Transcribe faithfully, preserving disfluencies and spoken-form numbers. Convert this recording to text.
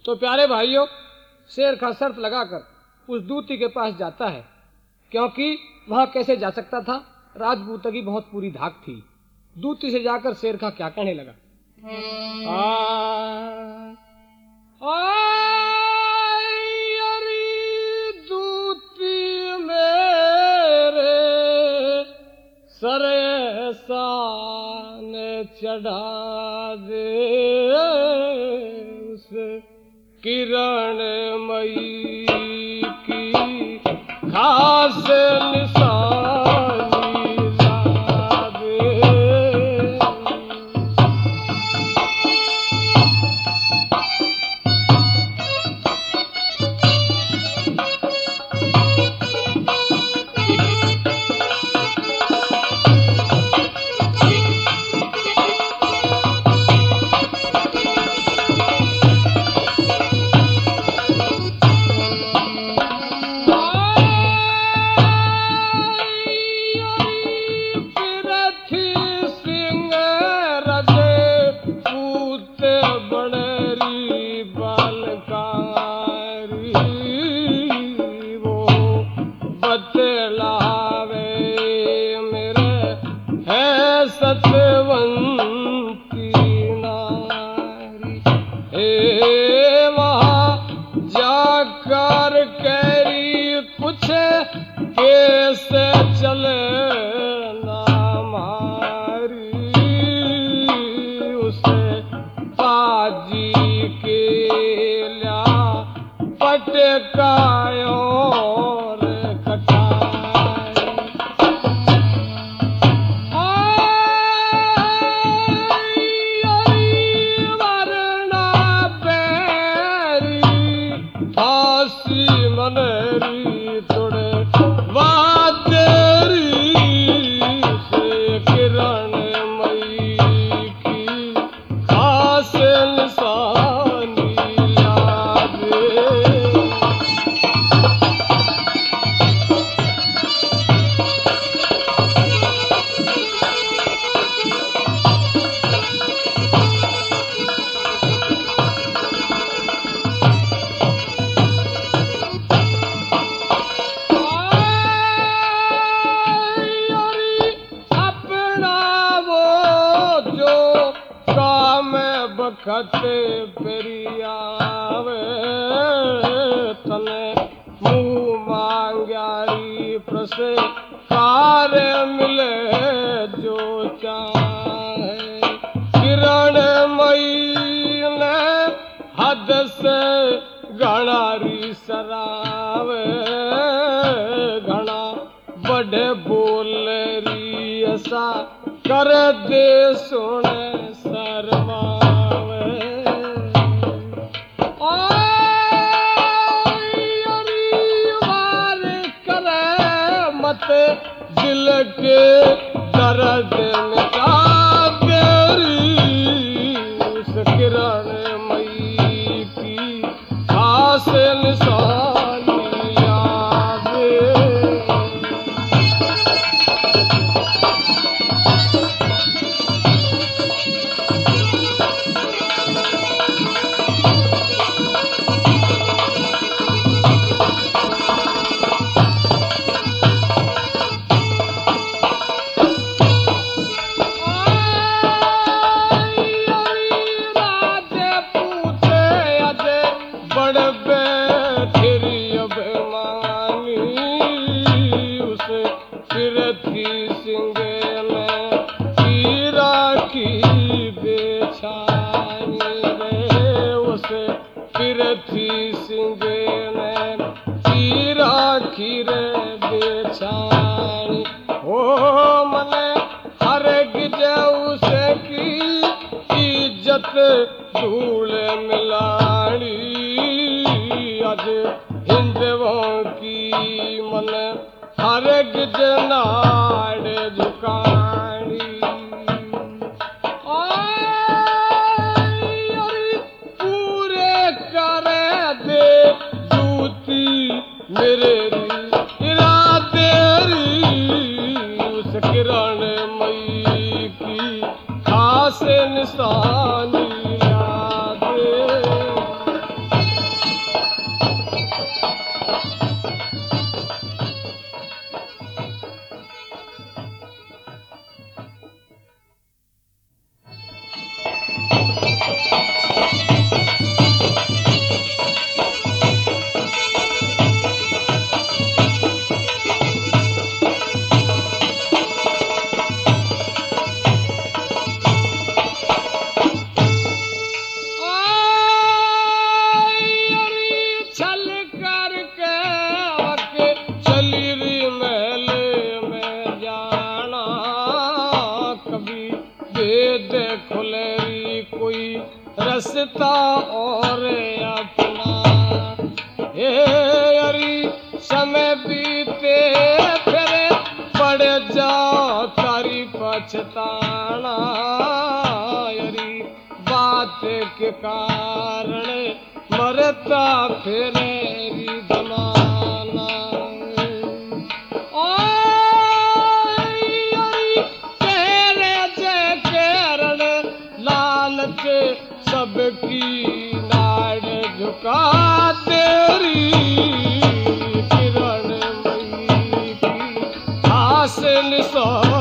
तो प्यारे भाइयों, शेर खां शर्त लगाकर उस दूती के पास जाता है, क्योंकि वहां कैसे जा सकता था, राजपूत की बहुत पूरी धाक थी। दूती से जाकर शेर खां क्या कहने लगा, आ, दूती मेरे सरे सान चढ़ा दे, उस किरण मई की खास निशानी ला दे। खते पेरियावे तने मुँह मांग्यारी प्रसे कार्य मिले जो चाहे। किरण मई ने हद से घणारी सरावे, घना बड़े बोलेरी ऐसा कर दे सुने शर्मा। दिल के दर्द मिटा तेरी उस किरण मई की खास निशानी याद। धूल मिलानी अज हिंदवों की मन हर गिजनाड़ झुकानी। पूरे करे दे दूती मेरे इरादे उस किरण मई की खास निशानी याद। रसता और अपना। हे अरी समय बीते फिर पड़ जाओ तारी पछताना। अरी बात के कारण मरता फिर जमाना। लालच सबकी नाड़ झुका तेरी किरण मई की हासिल सो